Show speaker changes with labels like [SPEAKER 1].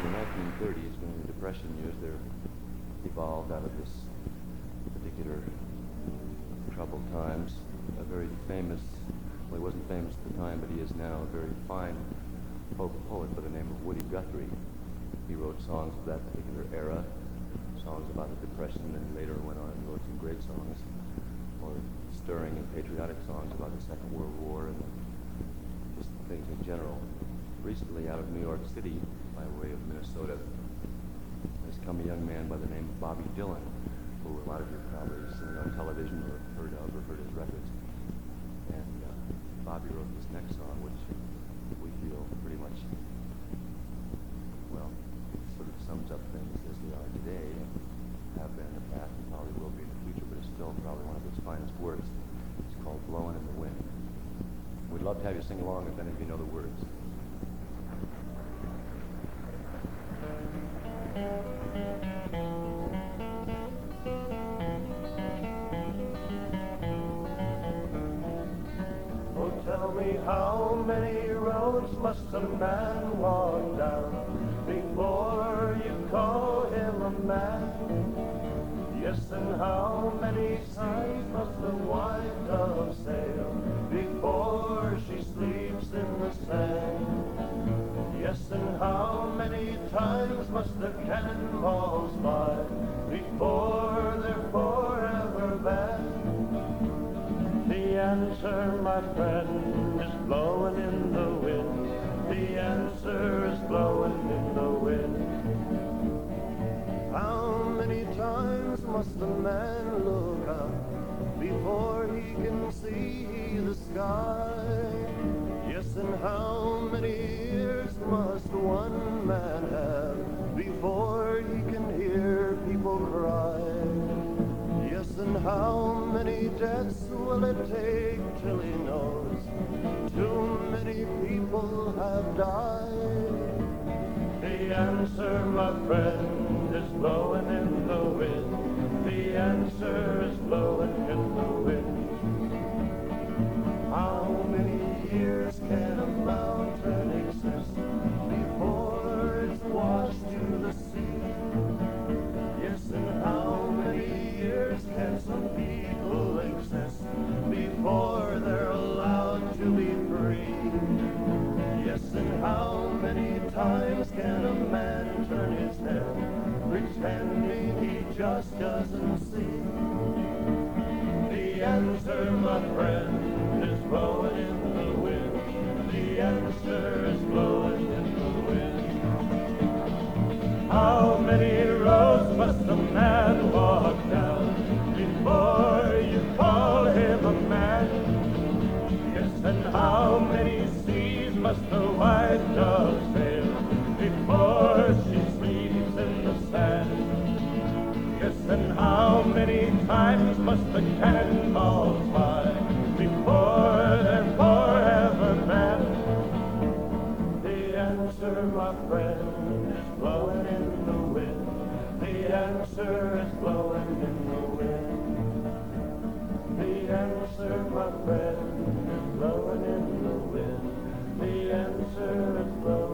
[SPEAKER 1] the 1930s, during the Depression years, there evolved out of this particular troubled times a very famous, well, he wasn't famous at the time, but he is now, a very fine folk poet by the name of Woody Guthrie. He wrote songs of that particular era, songs about the Depression, and later went on and wrote some great songs, more stirring and patriotic songs about the Second World War and just things in general. Recently, out of New York City, by way of Minnesota, has come a young man by the name of Bobby Dylan, who a lot of you probably have seen on television or heard of or heard his records. And Bobby wrote this next song, which we feel pretty much, well, sort of sums up things as they are today, and have been in the past and probably will be in the future, but it's still probably one of his finest works. It's called Blowin' in the Wind. We'd love to have you sing along if any of you know the words.
[SPEAKER 2] Oh, tell me, how many roads must a man walk down before you call him a man? Yes, and how many times must the white dove sail before she sleeps in the sand? Yes, and how many times must the cannonballs fly before they're forever banned? The answer, my friend, is blowing in the wind. The answer is blowing in the wind. How many times must a man look up before he can see the sky? Yes, and how many ears must one man have before he can hear people cry? Yes, and how many deaths will it take till he knows too many people have died? The answer, my friend, is blowing in the wind. The answer is blowing in the wind. How many years can a mountain exist before it's washed to the sea? Yes, and how many years can some people exist before they're allowed to be free? Yes, and how many times can a man turn his head, pretending he just doesn't see? The answer, my friend, is blowing in the wind. The answer is blowing in the wind. How many roads must a man walk down before you call him a man? Yes, and how many seas must the white dove sail before she sleeps in the sand? Yes, and how many times must the cannonballs fly before they're forever banned? The answer, my friend, is blowing in the wind. The answer is blowing in the wind. The answer, my friend, is blowing in the wind. The answer is blowing.